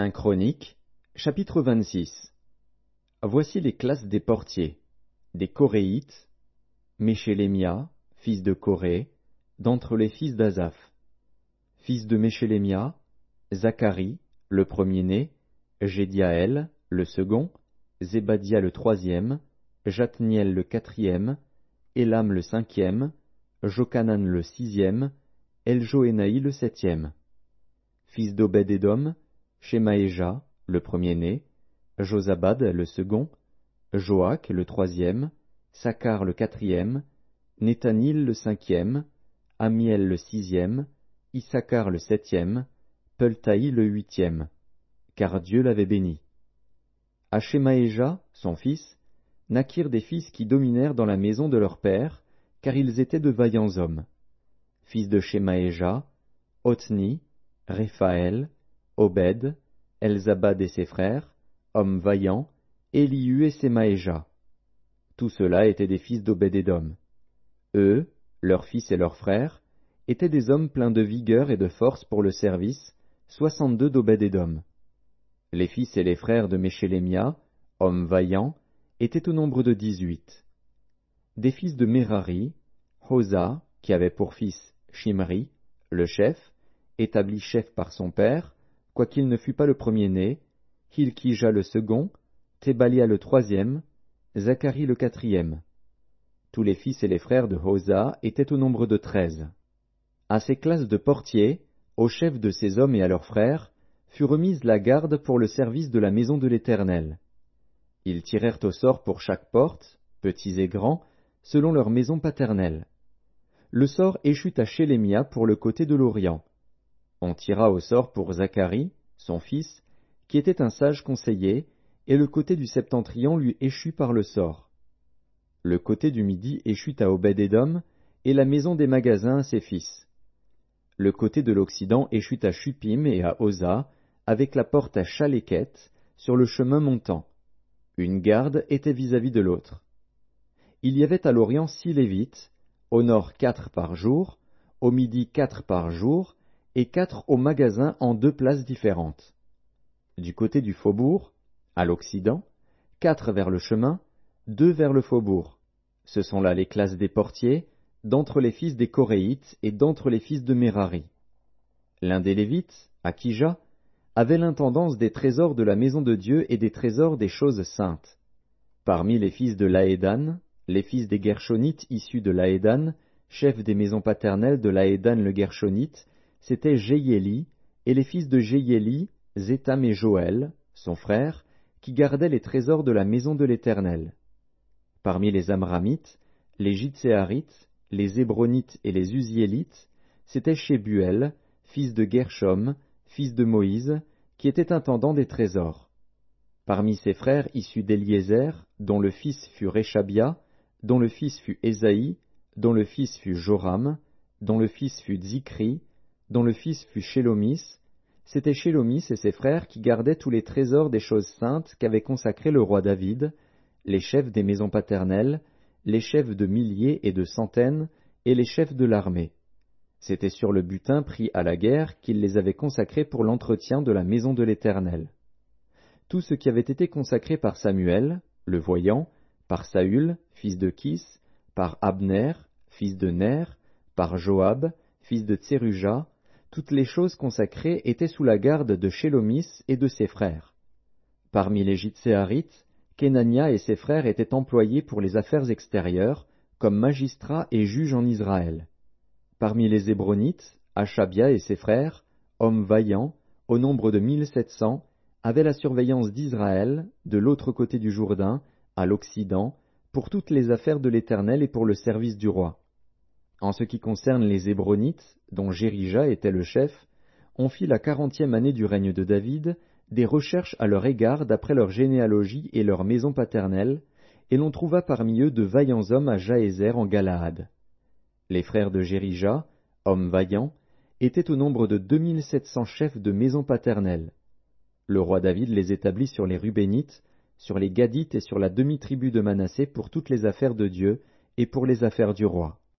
1 Chronique, chapitre 26. Voici les classes des portiers, des Coréites, Méchélémia, fils de Coré, d'entre les fils d'Asaph. Fils de Méchélémia, Zacharie, le premier-né, Jédiaël, le second, Zébadia le troisième, Jatniel le quatrième, Élam le cinquième, Jochanan le sixième, Eljoénaï le septième. Fils d'Obed-Édom, Shemaéja, le premier-né, Josabad le second, Joach le troisième, Sacar le quatrième, Nethanil le cinquième, Amiel le sixième, Issachar le septième, Peltaï le huitième, car Dieu l'avait béni. À Shemaéja, son fils, naquirent des fils qui dominèrent dans la maison de leur père, car ils étaient de vaillants hommes. Fils de Shemaéja, Othni, Réphaël, Obed, Elzabad et ses frères, hommes vaillants, Élihu et Semaéja. Tous ceux-là étaient des fils d'Obed-Édom. Eux, leurs fils et leurs frères, étaient des hommes pleins de vigueur et de force pour le service, 62 d'Obed-Édom. Les fils et les frères de Méchélémia, hommes vaillants, étaient au nombre de 18. Des fils de Mérari, Hosa, qui avait pour fils Shimri, le chef, établi chef par son père, quoiqu'il ne fût pas le premier-né, Hilkija le second, Thébalia le troisième, Zacharie le quatrième. Tous les fils et les frères de Hosa étaient au nombre de 13. À ces classes de portiers, aux chefs de ces hommes et à leurs frères, fut remise la garde pour le service de la maison de l'Éternel. Ils tirèrent au sort pour chaque porte, petits et grands, selon leur maison paternelle. Le sort échut à Shélémia pour le côté de l'Orient. On tira au sort pour Zacharie, son fils, qui était un sage conseiller, et le côté du septentrion lui échut par le sort. Le côté du midi échut à Obed-Édom, et la maison des magasins à ses fils. Le côté de l'Occident échut à Shupim et à Oza, avec la porte à Chaléket, sur le chemin montant. Une garde était vis-à-vis de l'autre. Il y avait à l'Orient 6 Lévites, au nord 4 par jour, au midi 4 par jour, et 4 au magasin en 2 places différentes. Du côté du faubourg, à l'Occident, 4 vers le chemin, 2 vers le faubourg. Ce sont là les classes des portiers, d'entre les fils des Coréites et d'entre les fils de Mérari. L'un des Lévites, Akija, avait l'intendance des trésors de la maison de Dieu et des trésors des choses saintes. Parmi les fils de Laédan, les fils des Gershonites issus de Laédan, chef des maisons paternelles de Laédan le Gershonite, c'étaient Jéhiéli, et les fils de Jéhiéli, Zétham et Joël, son frère, qui gardaient les trésors de la maison de l'Éternel. Parmi les Amramites, les Jitséarites, les Hébronites et les Uziélites, c'était Shebuel, fils de Gershom, fils de Moïse, qui était intendant des trésors. Parmi ses frères issus d'Éliézer, dont le fils fut Réchabia, dont le fils fut Ésaïe, dont le fils fut Joram, dont le fils fut Zikri, dont le fils fut Shélomis, c'était Shélomis et ses frères qui gardaient tous les trésors des choses saintes qu'avait consacré le roi David, les chefs des maisons paternelles, les chefs de milliers et de centaines, et les chefs de l'armée. C'était sur le butin pris à la guerre qu'il les avait consacrés pour l'entretien de la maison de l'Éternel. Tout ce qui avait été consacré par Samuel, le voyant, par Saül, fils de Kis, par Abner, fils de Ner, par Joab, fils de Tseruja, toutes les choses consacrées étaient sous la garde de Shélomis et de ses frères. Parmi les Jitséarites, Kenania et ses frères étaient employés pour les affaires extérieures, comme magistrats et juges en Israël. Parmi les Hébronites, Achabia et ses frères, hommes vaillants, au nombre de 1700, avaient la surveillance d'Israël, de l'autre côté du Jourdain, à l'Occident, pour toutes les affaires de l'Éternel et pour le service du roi. En ce qui concerne les Hébronites, dont Jérija était le chef, on fit la 40e année du règne de David des recherches à leur égard d'après leur généalogie et leur maison paternelle, et l'on trouva parmi eux de vaillants hommes à Jaézer en Galaad. Les frères de Jérija, hommes vaillants, étaient au nombre de 2700 chefs de maison paternelle. Le roi David les établit sur les Rubénites, sur les Gadites et sur la demi-tribu de Manassé pour toutes les affaires de Dieu et pour les affaires du roi.